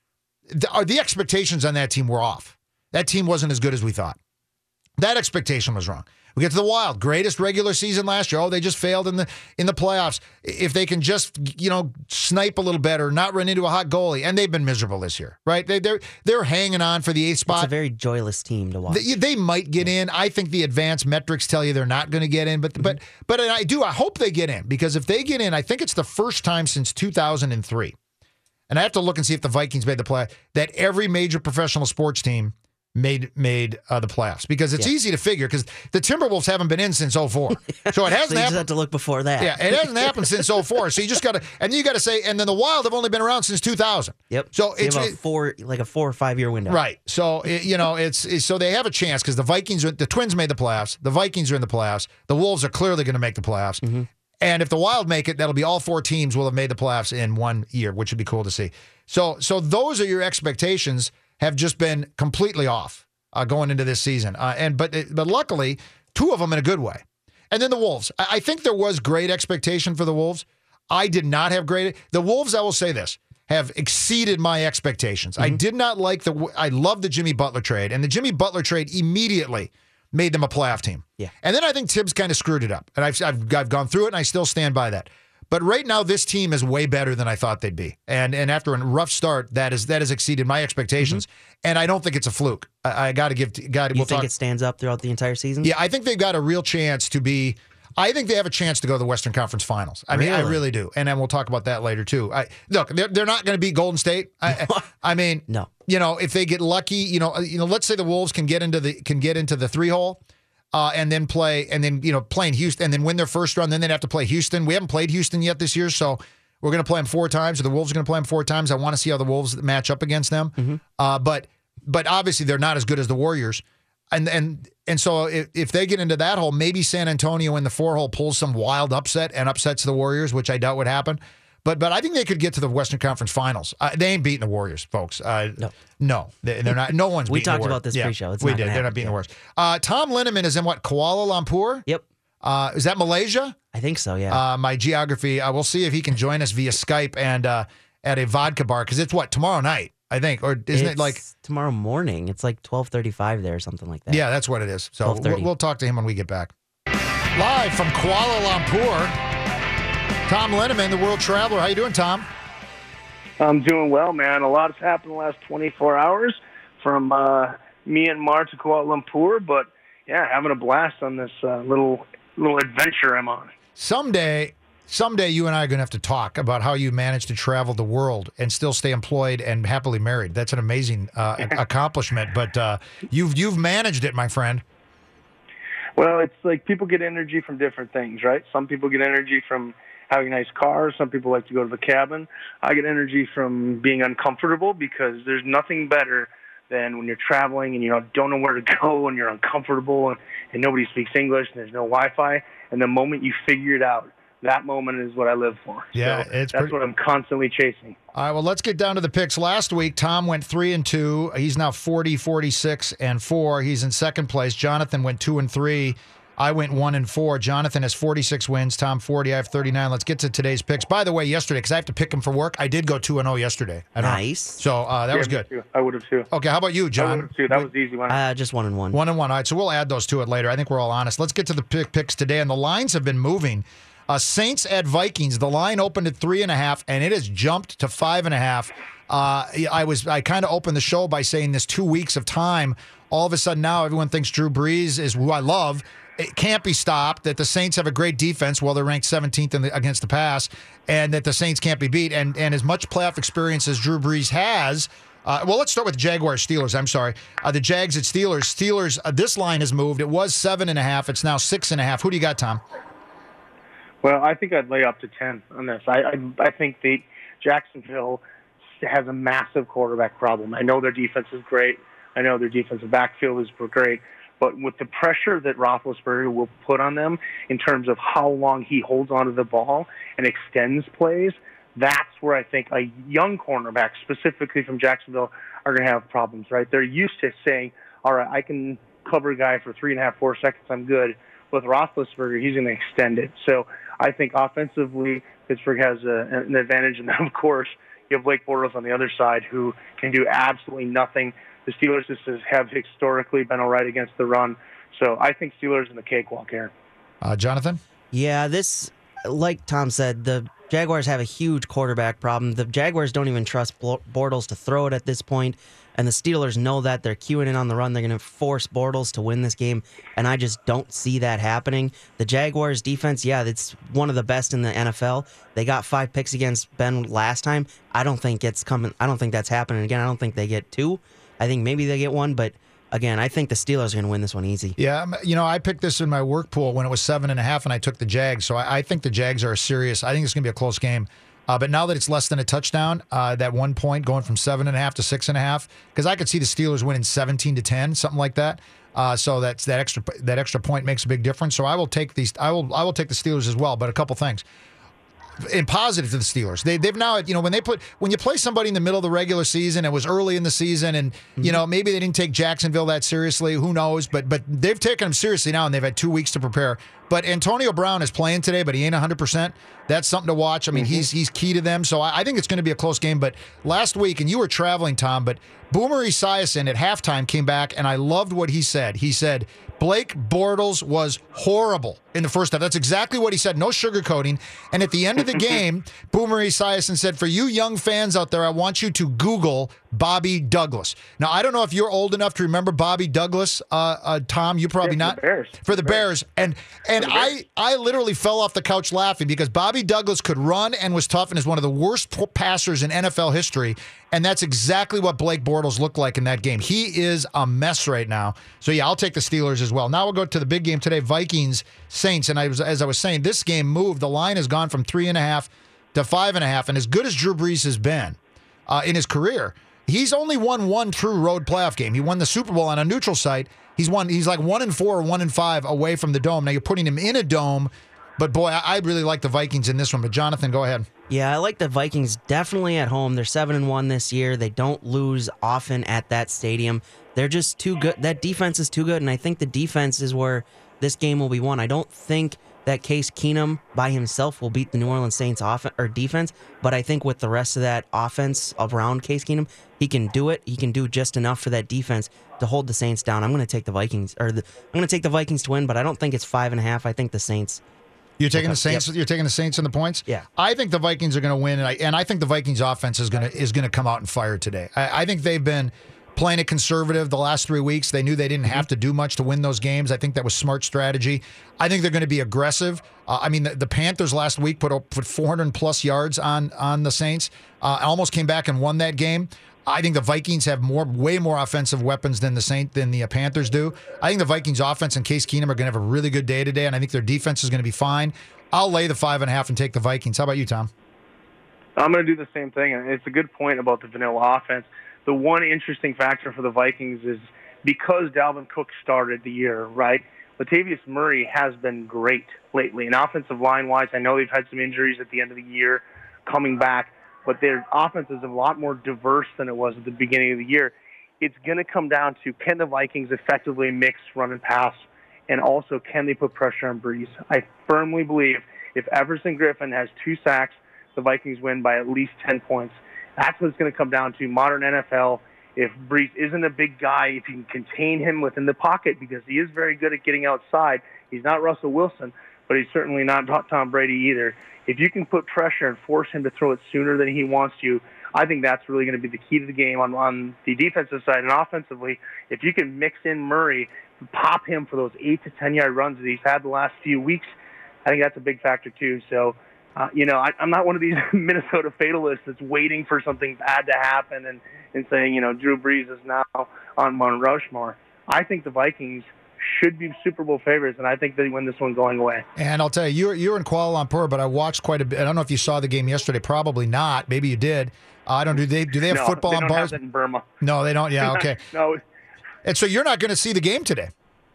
[SPEAKER 1] the, the expectations on that team were off. That team wasn't as good as we thought. That expectation was wrong. We get to the Wild, greatest regular season last year. Oh, they just failed in the in the playoffs. If they can just, you know, snipe a little better, not run into a hot goalie, and they've been miserable this year, right? They, they're they're hanging on for the eighth spot.
[SPEAKER 5] It's a very joyless team to watch.
[SPEAKER 1] They, they might get in. I think the advanced metrics tell you they're not going to get in, but mm-hmm. but but I do. I hope they get in because if they get in, I think it's the first time since two thousand three, and I have to look and see if the Vikings made the play that every major professional sports team made made uh, the playoffs because it's yeah. easy to figure because the Timberwolves haven't been in since oh four. So it hasn't
[SPEAKER 5] so you
[SPEAKER 1] happened.
[SPEAKER 5] Just have to look before that.
[SPEAKER 1] Yeah, it hasn't happened since oh four. So you just got to, and then you got to say, and then the Wild have only been around since two thousand.
[SPEAKER 5] Yep.
[SPEAKER 1] So,
[SPEAKER 5] so
[SPEAKER 1] it's
[SPEAKER 5] a four, like a four or five year window.
[SPEAKER 1] Right. So, it, you know, it's, it's so they have a chance because the Vikings, are, the Twins made the playoffs. The Vikings are in the playoffs. The Wolves are clearly going to make the playoffs. Mm-hmm. And if the Wild make it, that'll be all four teams will have made the playoffs in one year, which would be cool to see. So, so those are your expectations have just been completely off. Uh, going into this season, uh, and but but luckily, two of them in a good way. And then the Wolves. I, I think there was great expectation for the Wolves. I did not have great. The Wolves, I will say this, have exceeded my expectations. Mm-hmm. I did not like the. I love the Jimmy Butler trade, and the Jimmy Butler trade immediately made them a playoff team.
[SPEAKER 5] Yeah.
[SPEAKER 1] And then I think Tibbs kind of screwed it up, and I've I've, I've gone through it, and I still stand by that. But right now, this team is way better than I thought they'd be, and and after a rough start, that is that has exceeded my expectations, mm-hmm. and I don't think it's a fluke. I, I got to give got.
[SPEAKER 5] You
[SPEAKER 1] we'll
[SPEAKER 5] think
[SPEAKER 1] talk,
[SPEAKER 5] it stands up throughout the entire season?
[SPEAKER 1] Yeah, I think they've got a real chance to be. I think they have a chance to go to the Western Conference Finals. I mean,
[SPEAKER 5] really?
[SPEAKER 1] I really do, and then we'll talk about that later too. I look, they're they're not going to beat Golden State. I, I mean,
[SPEAKER 5] no.
[SPEAKER 1] You know, if they get lucky, you know, you know, let's say the Wolves can get into the can get into the three hole. Uh, and then play, and then, you know, playing Houston, and then win their first round. Then they'd have to play Houston. We haven't played Houston yet this year, so we're going to play them four times, or the Wolves are going to play them four times. I want to see how the Wolves match up against them. Mm-hmm. Uh, but but obviously they're not as good as the Warriors. And and and so if, if they get into that hole, maybe San Antonio in the four hole pulls some wild upset and upsets the Warriors, which I doubt would happen. But but I think they could get to the Western Conference Finals. Uh, they ain't beating the Warriors, folks. Uh, no, no, they, they're not. No one's.
[SPEAKER 5] we
[SPEAKER 1] beating
[SPEAKER 5] talked
[SPEAKER 1] the
[SPEAKER 5] about this
[SPEAKER 1] yeah,
[SPEAKER 5] pre-show. It's
[SPEAKER 1] we
[SPEAKER 5] not
[SPEAKER 1] did. They're
[SPEAKER 5] happen.
[SPEAKER 1] not beating
[SPEAKER 5] yeah.
[SPEAKER 1] the Warriors. Uh, Tom Linneman is in what, Kuala Lumpur?
[SPEAKER 5] Yep.
[SPEAKER 1] Uh, is that Malaysia?
[SPEAKER 5] I think so. Yeah.
[SPEAKER 1] Uh, my geography. Uh, we'll see if he can join us via Skype and uh, at a vodka bar because it's what tomorrow night. I think, or isn't
[SPEAKER 5] it's
[SPEAKER 1] it like
[SPEAKER 5] tomorrow morning? It's like twelve thirty-five there or something like that.
[SPEAKER 1] Yeah, that's what it is. So we'll, we'll talk to him when we get back. Live from Kuala Lumpur. Tom Linneman, the world traveler. How you doing, Tom?
[SPEAKER 6] I'm doing well, man. A lot has happened in the last twenty-four hours from uh, Myanmar to Kuala Lumpur, but yeah, having a blast on this uh, little little adventure I'm on.
[SPEAKER 1] Someday, someday you and I are going to have to talk about how you managed to travel the world and still stay employed and happily married. That's an amazing uh, accomplishment, but uh, you've you've managed it, my friend.
[SPEAKER 6] Well, it's like people get energy from different things, right? Some people get energy from having a nice car. Some people like to go to the cabin. I get energy from being uncomfortable because there's nothing better than when you're traveling and you know, don't know where to go and you're uncomfortable and, and nobody speaks English and there's no Wi-Fi. And the moment you figure it out, that moment is what I live for.
[SPEAKER 1] Yeah,
[SPEAKER 6] so
[SPEAKER 1] it's
[SPEAKER 6] that's
[SPEAKER 1] pretty-
[SPEAKER 6] what I'm constantly chasing.
[SPEAKER 1] All right, well, let's get down to the picks. Last week, Tom went three and two. He's now forty, forty-six, and four. He's in second place. Jonathan went two and three. I went one and four. Jonathan has forty-six wins. Tom forty. I have thirty-nine. Let's get to today's picks. By the way, yesterday, because I have to pick him for work, I did go two and zero yesterday. I don't know.
[SPEAKER 5] Nice.
[SPEAKER 1] So uh, that
[SPEAKER 6] Yeah,
[SPEAKER 1] was
[SPEAKER 6] me
[SPEAKER 1] good.
[SPEAKER 6] too. I would have too.
[SPEAKER 1] Okay, how about you,
[SPEAKER 6] I would
[SPEAKER 1] John?
[SPEAKER 6] have too. That was the easy one.
[SPEAKER 5] Uh, just one and one.
[SPEAKER 1] One and one. All right, so we'll add those to it later. I think we're all honest. Let's get to the pick picks today, and the lines have been moving. Uh, Saints at Vikings. The line opened at three and a half, and it has jumped to five and a half. Uh, I was I kind of opened the show by saying this two weeks of time. All of a sudden now, everyone thinks Drew Brees is who I love. It can't be stopped. That the Saints have a great defense, while they're ranked seventeenth in the, against the pass, and that the Saints can't be beat. And and as much playoff experience as Drew Brees has. Uh, well, let's start with the Jaguars Steelers. I'm sorry. Uh, the Jags at Steelers. Steelers, uh, this line has moved. It was seven and a half. It's now six and a half. Who do you got, Tom?
[SPEAKER 6] Well, I think I'd lay up to ten on this. I I, I think the Jacksonville has a massive quarterback problem. I know their defense is great. I know their defensive backfield is great. But with the pressure that Roethlisberger will put on them in terms of how long he holds onto the ball and extends plays, that's where I think a young cornerback, specifically from Jacksonville, are going to have problems, right? They're used to saying, all right, I can cover a guy for three and a half, four seconds, I'm good. With Roethlisberger, he's going to extend it. So I think offensively, Pittsburgh has a, an advantage. And then, of course, you have Blake Bortles on the other side who can do absolutely nothing. The Steelers just have historically been all right against the run. So I think Steelers in the cakewalk here.
[SPEAKER 1] Uh, Jonathan?
[SPEAKER 5] Yeah, this, like Tom said, the Jaguars have a huge quarterback problem. The Jaguars don't even trust Bortles to throw it at this point, and the Steelers know that. They're queuing in on the run. They're going to force Bortles to win this game, and I just don't see that happening. The Jaguars' defense, yeah, it's one of the best in the N F L. They got five picks against Ben last time. I don't think it's coming. I don't think that's happening again. I don't think they get two. I think maybe they get one, but again, I think the Steelers are going to win this one easy.
[SPEAKER 1] Yeah, you know, I picked this in my work pool when it was seven and a half, and I took the Jags. So I, I think the Jags are a serious. I think it's going to be a close game. Uh, but now that it's less than a touchdown, uh, that one point going from seven and a half to six and a half, because I could see the Steelers winning seventeen to ten, something like that. Uh, so that's that extra that extra point makes a big difference. So I will take these. I will I will take the Steelers as well. But a couple things. In positive to the Steelers, they they've now, you know, when they put when you play somebody in the middle of the regular season, it was early in the season, and you know maybe they didn't take Jacksonville that seriously. Who knows? But but they've taken them seriously now, and they've had two weeks to prepare. But Antonio Brown is playing today, but he ain't one hundred percent. That's something to watch. I mean, mm-hmm. he's he's key to them. So I, I think it's going to be a close game. But last week, and you were traveling, Tom, but Boomer Esiason at halftime came back, and I loved what he said. He said Blake Bortles was horrible in the first half. That's exactly what he said. No sugarcoating. And at the end of the game, Boomer Esiason said, for you young fans out there, I want you to Google Bobby Douglas. Now, I don't know if you're old enough to remember Bobby Douglas, uh, uh, Tom. You probably
[SPEAKER 6] yeah,
[SPEAKER 1] not.
[SPEAKER 6] For the Bears.
[SPEAKER 1] For the Bears. And and the Bears. I, I literally fell off the couch laughing because Bobby Douglas could run and was tough and is one of the worst passers in N F L history. And that's exactly what Blake Bortles looked like in that game. He is a mess right now. So, yeah, I'll take the Steelers as well. Now we'll go to the big game today, Vikings-Saints. And I was, as I was saying, this game moved. The line has gone from three and a half to five and a half. And as good as Drew Brees has been uh, in his career, he's only won one true road playoff game. He won the Super Bowl on a neutral site. He's won. He's like one and four or one and five away from the dome. Now you're putting him in a dome. But, boy, I, I really like the Vikings in this one. But, Jonathan, go ahead.
[SPEAKER 5] Yeah, I like the Vikings definitely at home. They're seven and one this year. They don't lose often at that stadium. They're just too good. That defense is too good, and I think the defense is where this game will be won. I don't think that Case Keenum by himself will beat the New Orleans Saints off or defense, but I think with the rest of that offense around Case Keenum, he can do it. He can do just enough for that defense to hold the Saints down. I'm going to take the Vikings, or the, I'm going to take the Vikings to win, but I don't think it's five and a half. I think the Saints.
[SPEAKER 1] You're taking
[SPEAKER 5] okay.
[SPEAKER 1] the Saints.
[SPEAKER 5] Yep.
[SPEAKER 1] You're taking the Saints in the points.
[SPEAKER 5] Yeah,
[SPEAKER 1] I think the Vikings are going to win, and I and I think the Vikings offense is going to is going to come out and fire today. I, I think they've been playing it conservative the last three weeks. They knew they didn't have to do much to win those games. I think that was smart strategy. I think they're going to be aggressive. Uh, I mean, the, the Panthers last week put up, put four hundred plus yards on on the Saints. Uh, almost came back and won that game. I think the Vikings have more, way more offensive weapons than the Saint than the Panthers do. I think the Vikings offense and Case Keenum are going to have a really good day today, and I think their defense is going to be fine. I'll lay the five and a half and take the Vikings. How about you, Tom?
[SPEAKER 6] I'm going to do the same thing, and it's a good point about the vanilla offense. The one interesting factor for the Vikings is because Dalvin Cook started the year, right, Latavius Murray has been great lately. And offensive line-wise, I know they've had some injuries at the end of the year coming back, but their offense is a lot more diverse than it was at the beginning of the year. It's going to come down to, can the Vikings effectively mix run and pass, and also can they put pressure on Brees? I firmly believe if Everson Griffin has two sacks, the Vikings win by at least ten points. That's what it's going to come down to. Modern N F L, if Brees isn't a big guy, if you can contain him within the pocket, because he is very good at getting outside. He's not Russell Wilson, but he's certainly not Tom Brady either. If you can put pressure and force him to throw it sooner than he wants to, I think that's really going to be the key to the game on, on the defensive side. And offensively, if you can mix in Murray, pop him for those eight to ten-yard runs that he's had the last few weeks, I think that's a big factor too. So, uh, you know, I, I'm not one of these Minnesota fatalists that's waiting for something bad to happen and, and saying, you know, Drew Brees is now on Mount Rushmore. I think the Vikings should be Super Bowl favorites, and I think they win this one going away.
[SPEAKER 1] And I'll tell you, you're, you're in Kuala Lumpur, but I watched quite a bit. I don't know if you saw the game yesterday. Probably not. Maybe you did. Uh, I don't. Do they? Do they have
[SPEAKER 6] no,
[SPEAKER 1] football
[SPEAKER 6] they
[SPEAKER 1] on
[SPEAKER 6] don't
[SPEAKER 1] bars?
[SPEAKER 6] Have that in Burma.
[SPEAKER 1] No, they don't. Yeah. Okay.
[SPEAKER 6] No.
[SPEAKER 1] And so you're not going to see the game today.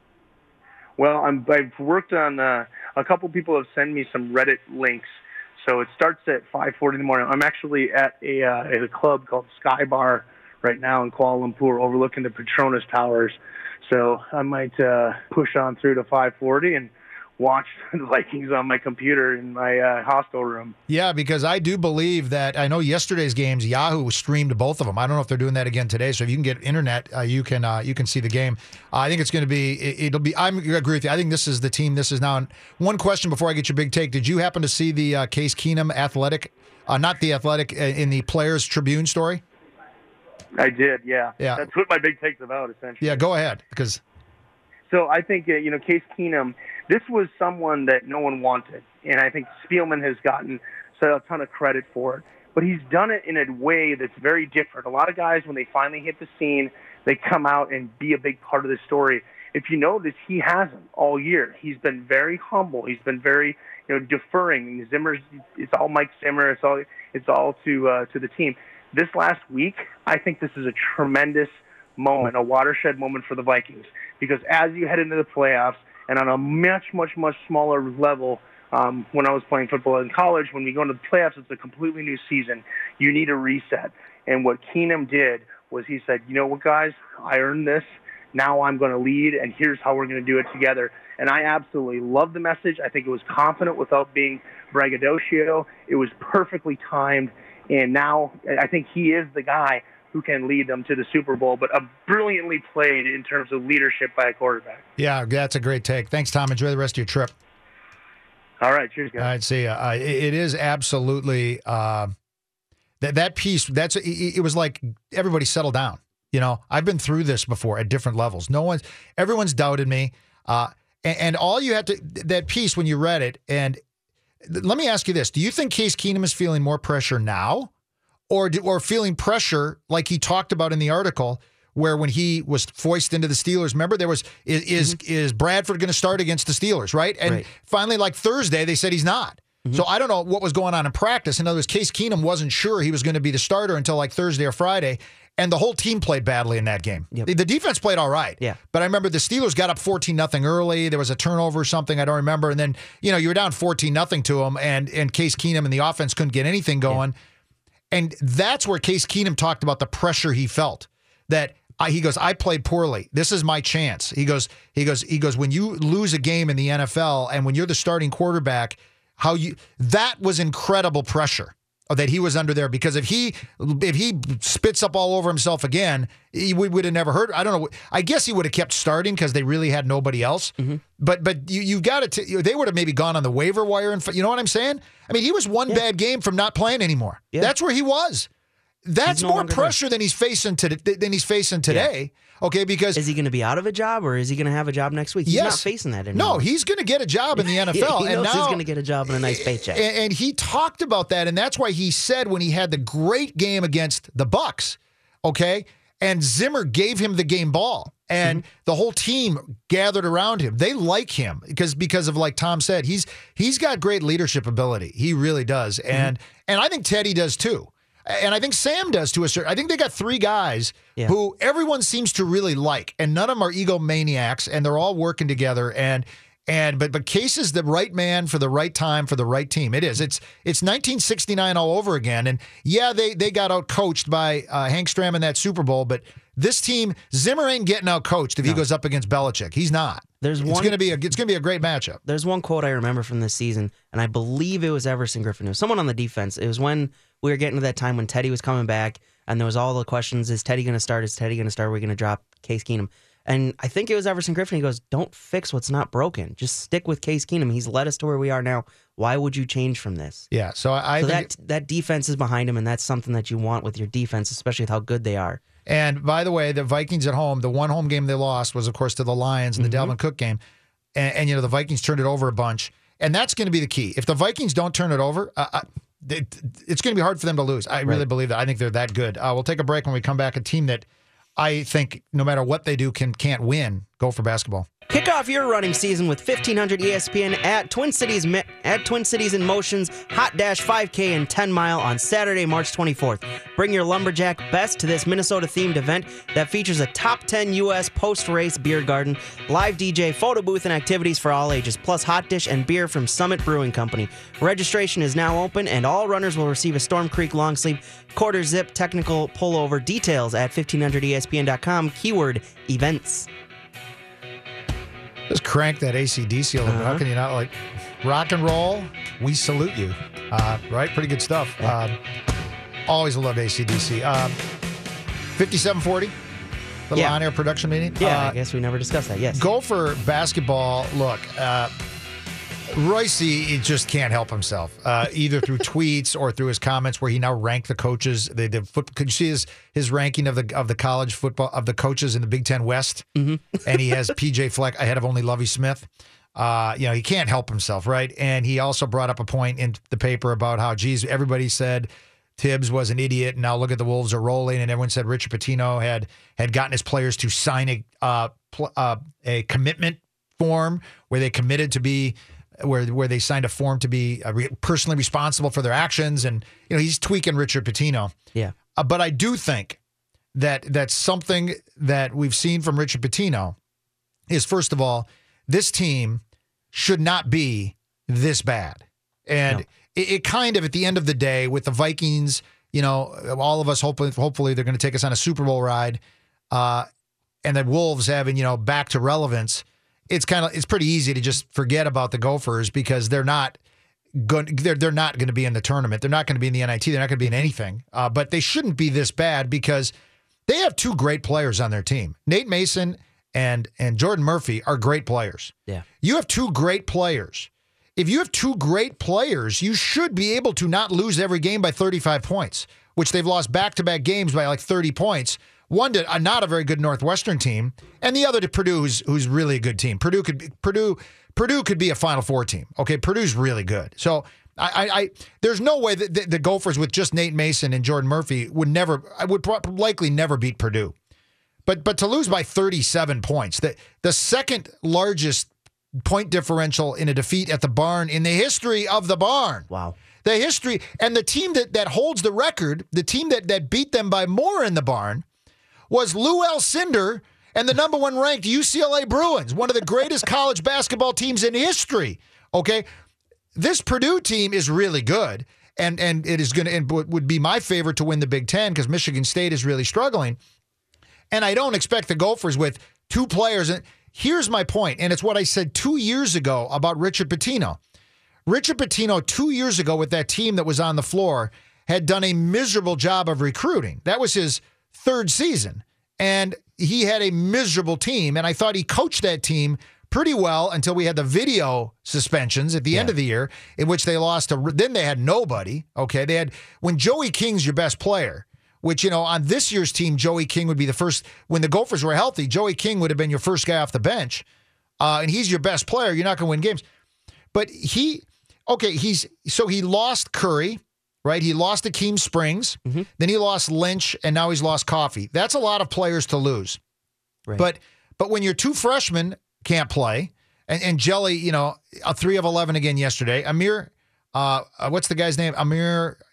[SPEAKER 6] Well, I'm, I've worked on uh, a couple people have sent me some Reddit links. So it starts at five forty in the morning. I'm actually at a, uh, at a club called Sky Bar right now in Kuala Lumpur, overlooking the Petronas Towers. So I might uh, push on through to five forty and watch the Vikings on my computer in my uh, hostel room.
[SPEAKER 1] Yeah, because I do believe that, I know yesterday's games, Yahoo streamed both of them. I don't know if they're doing that again today. So if you can get internet, uh, you can uh, you can see the game. Uh, I think it's going to be, it, it'll be, I agree with you. I think this is the team. This is now. One question before I get your big take. Did you happen to see the uh, Case Keenum Athletic, uh, not the Athletic, uh, in the Players Tribune story?
[SPEAKER 6] I did, yeah.
[SPEAKER 1] Yeah.
[SPEAKER 6] That's what my big take's about, essentially.
[SPEAKER 1] Yeah, go ahead, because...
[SPEAKER 6] So I think, uh, you know, Case Keenum, this was someone that no one wanted. And I think Spielman has gotten a ton of credit for it. But he's done it in a way that's very different. A lot of guys, when they finally hit the scene, they come out and be a big part of the story. If you notice, he hasn't all year. He's been very humble. He's been very, you know, deferring. Zimmer's, it's all Mike Zimmer. It's all, it's all to uh, to the team. This last week, I think this is a tremendous moment, a watershed moment for the Vikings. Because as you head into the playoffs, and on a much, much, much smaller level, um, when I was playing football in college, when we go into the playoffs, it's a completely new season. You need a reset. And what Keenum did was he said, you know what, guys, I earned this. Now I'm going to lead, and here's how we're going to do it together. And I absolutely love the message. I think it was confident without being braggadocio. It was perfectly timed. And now I think he is the guy who can lead them to the Super Bowl, but a brilliantly played in terms of leadership by a quarterback.
[SPEAKER 1] Yeah, that's a great take. Thanks, Tom. Enjoy the rest of your trip.
[SPEAKER 6] All right, cheers, guys.
[SPEAKER 1] All right, see ya. Uh, it, it is absolutely uh, that that piece. That's it, it was like everybody settle down. You know, I've been through this before at different levels. No one's, everyone's doubted me, uh, and, and all you had to that piece when you read it. And let me ask you this: do you think Case Keenum is feeling more pressure now? Or, or feeling pressure like he talked about in the article, where when he was foisted into the Steelers, remember there was is is, mm-hmm. is Bradford going to start against the Steelers, right? And
[SPEAKER 5] right.
[SPEAKER 1] finally, like Thursday, they said he's not. Mm-hmm. So I don't know what was going on in practice. In other words, Case Keenum wasn't sure he was going to be the starter until like Thursday or Friday, and the whole team played badly in that game.
[SPEAKER 5] Yep.
[SPEAKER 1] The, the defense played all right,
[SPEAKER 5] yeah.
[SPEAKER 1] But I remember the Steelers got up fourteen nothing early. There was a turnover or something, I don't remember. And then, you know, you were down fourteen nothing to them, and and Case Keenum and the offense couldn't get anything going. Yeah. And that's where Case Keenum talked about the pressure he felt. That I, he goes, I played poorly. This is my chance. He goes, he goes, he goes. When you lose a game in the N F L, and when you're the starting quarterback, how you that was incredible pressure that he was under there. Because if he if he spits up all over himself again, he would, would have never heard. I don't know. I guess he would have kept starting because they really had nobody else. Mm-hmm. But but you you've got to. They would have maybe gone on the waiver wire, and you know what I'm saying? I mean, he was one yeah. bad game from not playing anymore. Yeah. That's where he was. That's no more pressure there. than he's facing to, than he's facing today. Yeah. Okay, because
[SPEAKER 5] is he going to be out of a job, or is he going to have a job next week? He's
[SPEAKER 1] yes.
[SPEAKER 5] not facing that anymore.
[SPEAKER 1] No, he's going to get a job in the N F L.
[SPEAKER 5] he
[SPEAKER 1] and
[SPEAKER 5] knows
[SPEAKER 1] now,
[SPEAKER 5] he's going to get a job and a nice paycheck.
[SPEAKER 1] And, and he talked about that, and that's why he said when he had the great game against the Bucs, okay, and Zimmer gave him the game ball, and mm-hmm. the whole team gathered around him. They like him because because of, like Tom said, he's he's got great leadership ability. He really does, mm-hmm. and and I think Teddy does too. And I think Sam does to a certain. I think they got three guys
[SPEAKER 5] Yeah.
[SPEAKER 1] who everyone seems to really like, and none of them are egomaniacs, and they're all working together. And and but but Case is the right man for the right time for the right team. It is. It's it's nineteen sixty-nine all over again. And yeah, they they got out coached by uh, Hank Stram in that Super Bowl, but this team, Zimmer ain't getting out coached if no. he goes up against Belichick. He's not.
[SPEAKER 5] There's
[SPEAKER 1] it's
[SPEAKER 5] one,
[SPEAKER 1] gonna be a it's gonna be a great matchup.
[SPEAKER 5] There's one quote I remember from this season, and I believe it was Everson Griffin. It was someone on the defense. It was when we were getting to that time when Teddy was coming back, and there was all the questions: Is Teddy going to start? Is Teddy going to start? Are we going to drop Case Keenum? And I think it was Everson Griffin. He goes, "Don't fix what's not broken. Just stick with Case Keenum. He's led us to where we are now. Why would you change from this?"
[SPEAKER 1] Yeah. So I, I
[SPEAKER 5] so
[SPEAKER 1] think
[SPEAKER 5] that that defense is behind him, and that's something that you want with your defense, especially with how good they are.
[SPEAKER 1] And by the way, the Vikings at home, the one home game they lost was, of course, to the Lions in the mm-hmm. Dalvin Cook game. And, and, you know, the Vikings turned it over a bunch. And that's going to be the key. If the Vikings don't turn it over, uh, it, it's going to be hard for them to lose. I really right. believe that. I think they're that good. Uh, we'll take a break when we come back. A team that I think, no matter what they do, can, can't win. Go for basketball.
[SPEAKER 5] Kick off your running season with fifteen hundred E S P N at Twin Cities at Twin Cities in Motion's Hot Dash five K and ten mile on Saturday, March twenty-fourth. Bring your lumberjack best to this Minnesota-themed event that features a top ten U S post-race beer garden, live D J, photo booth, and activities for all ages, plus hot dish and beer from Summit Brewing Company. Registration is now open, and all runners will receive a Storm Creek long sleeve quarter zip technical pullover. Details at fifteen hundred E S P N dot com, keyword events.
[SPEAKER 1] Just crank that A C D C a little uh-huh. bit. How can you not, like, rock and roll? We salute you. Uh, right? Pretty good stuff. Yeah. Um, always loved A C D C. Um, fifty-seven forty, the
[SPEAKER 5] yeah.
[SPEAKER 1] on-air production meeting.
[SPEAKER 5] Yeah,
[SPEAKER 1] uh,
[SPEAKER 5] I guess we never discussed that. Yes.
[SPEAKER 1] Gopher basketball. Look, uh, Royce he just can't help himself, uh, either through tweets or through his comments, where he now ranked the coaches. The, the foot, could you see his his ranking of the of the college football of the coaches in the Big Ten West?
[SPEAKER 5] Mm-hmm.
[SPEAKER 1] And he has P J Fleck ahead of only Lovie Smith. Uh, you know, he can't help himself, right? And he also brought up a point in the paper about how, geez, everybody said Tibbs was an idiot, and now look at the Wolves are rolling, and everyone said Richard Pitino had had gotten his players to sign a uh, pl- uh, a commitment form where they committed to be. Where where they signed a form to be uh, re- personally responsible for their actions, and you know he's tweaking Richard Pitino.
[SPEAKER 5] Yeah,
[SPEAKER 1] uh, but I do think that that's something that we've seen from Richard Pitino is, first of all, this team should not be this bad, and no. it, it kind of at the end of the day with the Vikings, you know, all of us hopefully hopefully they're going to take us on a Super Bowl ride, uh, and the Wolves having you know back to relevance. It's kind of it's pretty easy to just forget about the Gophers because they're not going they're they're not going to be in the tournament. They're not going to be in the N I T. They're not going to be in anything. Uh, but they shouldn't be this bad because they have two great players on their team. Nate Mason and and Jordan Murphy are great players.
[SPEAKER 5] Yeah,
[SPEAKER 1] you have two great players. If you have two great players, you should be able to not lose every game by thirty-five points, which they've lost back-to-back games by like thirty points. One to uh, not a very good Northwestern team, and the other to Purdue, who's who's really a good team. Purdue could be, Purdue Purdue could be a Final Four team. Okay, Purdue's really good. So I, I, I there's no way that the, the Gophers with just Nate Mason and Jordan Murphy would never, I would pro- likely never beat Purdue. But but to lose by thirty-seven points, the the second largest point differential in a defeat at the Barn in the history of the Barn.
[SPEAKER 5] Wow.
[SPEAKER 1] The history and the team that that holds the record, the team that that beat them by more in the Barn, was Lou Alcindor and the number one ranked U C L A Bruins, one of the greatest college basketball teams in history. Okay, this Purdue team is really good, and and it is going to and would be my favorite to win the Big Ten because Michigan State is really struggling. And I don't expect the Gophers with two players. And here's my point, and it's what I said two years ago about Richard Pitino. Richard Pitino two years ago with that team that was on the floor had done a miserable job of recruiting. That was his third season, and he had a miserable team, and I thought he coached that team pretty well until we had the video suspensions at the yeah. end of the year, in which they lost to, then they had nobody, okay? They had, when Joey King's your best player, which, you know, on this year's team, Joey King would be the first, when the Gophers were healthy, Joey King would have been your first guy off the bench, uh, and he's your best player, you're not going to win games. But he, okay, he's, so he lost Curry, right? He lost Akeem Springs, mm-hmm. then he lost Lynch, and now he's lost Coffey. That's a lot of players to lose.
[SPEAKER 5] Right.
[SPEAKER 1] But but when your two freshmen can't play, and, and Jelly, you know, a three of eleven again yesterday. Amir, uh, what's the guy's name? Amir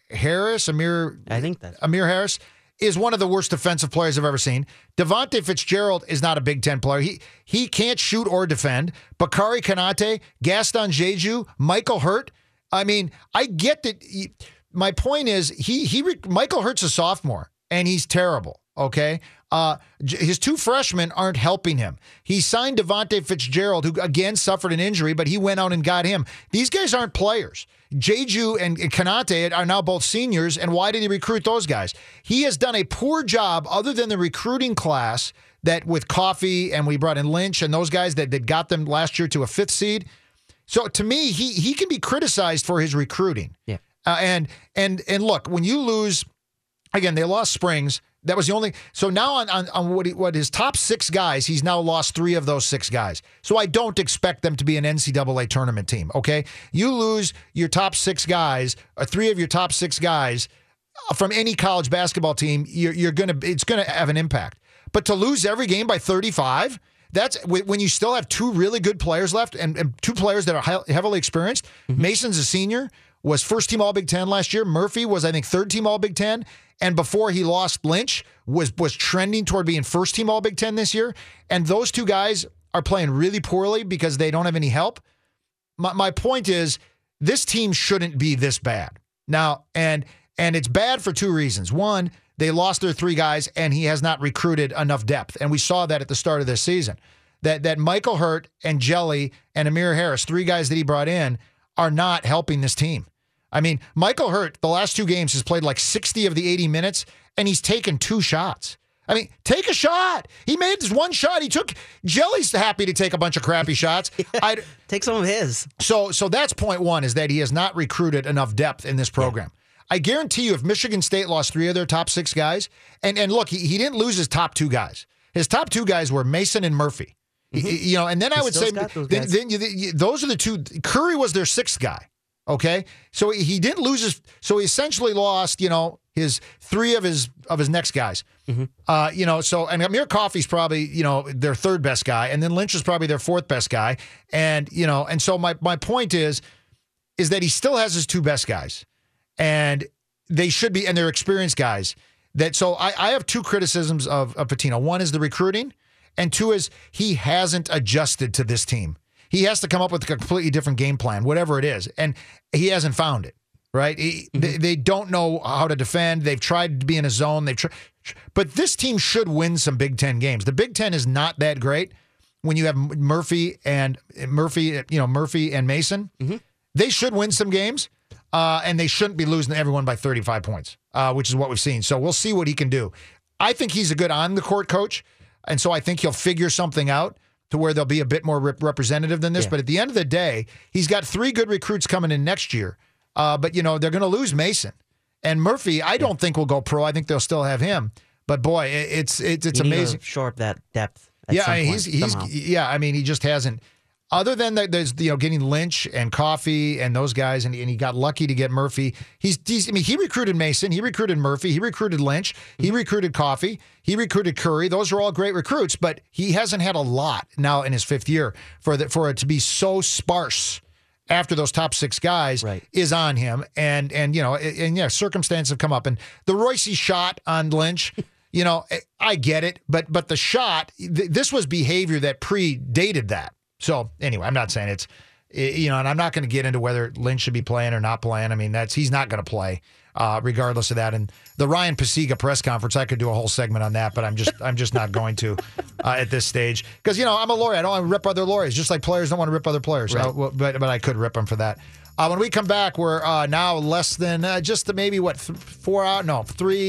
[SPEAKER 1] Harris, Amir,
[SPEAKER 5] I think that's
[SPEAKER 1] Amir Harris, is one of the worst defensive players I've ever seen. Devontae Fitzgerald is not a Big Ten player. He he can't shoot or defend. Bakari Kanate, Gaston Jeju, Michael Hurt. I mean, I get that. He, my point is, he he Michael Hurt's a sophomore, and he's terrible, okay? Uh, his two freshmen aren't helping him. He signed Devontae Fitzgerald, who, again, suffered an injury, but he went out and got him. These guys aren't players. Jeju and Kanate are now both seniors, and why did he recruit those guys? He has done a poor job, other than the recruiting class, that with Coffee, and we brought in Lynch, and those guys that, that got them last year to a fifth seed. So, to me, he he can be criticized for his recruiting.
[SPEAKER 5] Yeah.
[SPEAKER 1] Uh, and and and look, when you lose, again, they lost Springs. That was the only. So now on on, on what he, what his top six guys, he's now lost three of those six guys. So I don't expect them to be an N C double A tournament team. Okay, you lose your top six guys, or three of your top six guys from any college basketball team, you're, you're gonna it's gonna have an impact. But to lose every game by thirty-five. That's when you still have two really good players left and, and two players that are heavily experienced. Mm-hmm. Mason's a senior, was first team All Big Ten last year. Murphy was, I think, third team All Big Ten. And before he lost Lynch, was was trending toward being first team All Big Ten this year. And those two guys are playing really poorly because they don't have any help. My, my point is, this team shouldn't be this bad. Now, and and it's bad for two reasons. One, they lost their three guys, and he has not recruited enough depth. And we saw that at the start of this season. That that Michael Hurt and Jelly and Amir Harris, three guys that he brought in, are not helping this team. I mean, Michael Hurt, the last two games, has played like sixty of the eighty minutes, and he's taken two shots. I mean, take a shot. He made this one shot. He took Jelly's happy to take a bunch of crappy shots. I'd,
[SPEAKER 5] Take some of his.
[SPEAKER 1] So so that's point one, is that he has not recruited enough depth in this program. Yeah. I guarantee you, if Michigan State lost three of their top six guys, and, and look, he, he didn't lose his top two guys. His top two guys were Mason and Murphy. Mm-hmm. You know, and then
[SPEAKER 5] he
[SPEAKER 1] I would say
[SPEAKER 5] those,
[SPEAKER 1] then, then you, you, those are the two. Curry was their sixth guy. Okay, so he didn't lose his. So he essentially lost, you know, his three of his of his next guys. Mm-hmm. Uh, you know, so and Amir Coffey's probably, you know, their third best guy, and then Lynch is probably their fourth best guy. And you know, and so my my point is, is that he still has his two best guys, and they should be, and they're experienced guys. That so I, I have two criticisms of, of Pitino. One is the recruiting, and two is he hasn't adjusted to this team. He has to come up with a completely different game plan, whatever it is, and he hasn't found it. Right? He, mm-hmm. they, they don't know how to defend. They've tried to be in a zone. They've tried, but this team should win some Big Ten games. The Big Ten is not that great when you have Murphy and Murphy, you know Murphy and Mason. Mm-hmm. They should win some games. Uh, and they shouldn't be losing everyone by thirty-five points, uh, which is what we've seen. So we'll see what he can do. I think he's a good on-the-court coach, and so I think he'll figure something out to where they'll be a bit more rep- representative than this. Yeah. But at the end of the day, he's got three good recruits coming in next year. Uh, but, you know, they're going to lose Mason. And Murphy, I don't yeah. think will go pro. I think they'll still have him. But, boy, it, it's it's it's
[SPEAKER 5] you need
[SPEAKER 1] amazing.
[SPEAKER 5] To shore up that depth at
[SPEAKER 1] yeah,
[SPEAKER 5] some
[SPEAKER 1] I mean,
[SPEAKER 5] point,
[SPEAKER 1] he's, he's yeah, I mean, he just hasn't. Other than the, there's you know getting Lynch and Coffee and those guys, and, and he got lucky to get Murphy. He's, he's I mean he recruited Mason, he recruited Murphy, he recruited Lynch, he recruited Coffee, he recruited Curry. Those are all great recruits, but he hasn't had a lot now in his fifth year for the, for it to be so sparse after those top six guys
[SPEAKER 5] right.
[SPEAKER 1] is on him. And and you know and, and yeah, circumstances have come up, and the Royce shot on Lynch. You know, I get it, but but the shot, th- this was behavior that predated that. So anyway, I'm not saying it's, you know, and I'm not going to get into whether Lynch should be playing or not playing. I mean, that's he's not going to play, uh, regardless of that. And the Ryan Pasiga press conference, I could do a whole segment on that, but I'm just I'm just not going to uh, at this stage because you know I'm a lawyer. I don't want to rip other lawyers, just like players don't want to rip other players. Right. Uh, but but I could rip them for that. Uh, when we come back, we're uh, now less than uh, just maybe what th- four hours? No,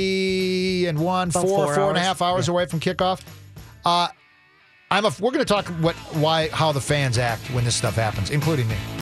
[SPEAKER 1] three and one,
[SPEAKER 5] About
[SPEAKER 1] four,
[SPEAKER 5] four,
[SPEAKER 1] four
[SPEAKER 5] hours.
[SPEAKER 1] and a half hours
[SPEAKER 5] yeah.
[SPEAKER 1] away from kickoff. Uh, I'm a, we're going to talk what, why, how the fans act when this stuff happens, including me.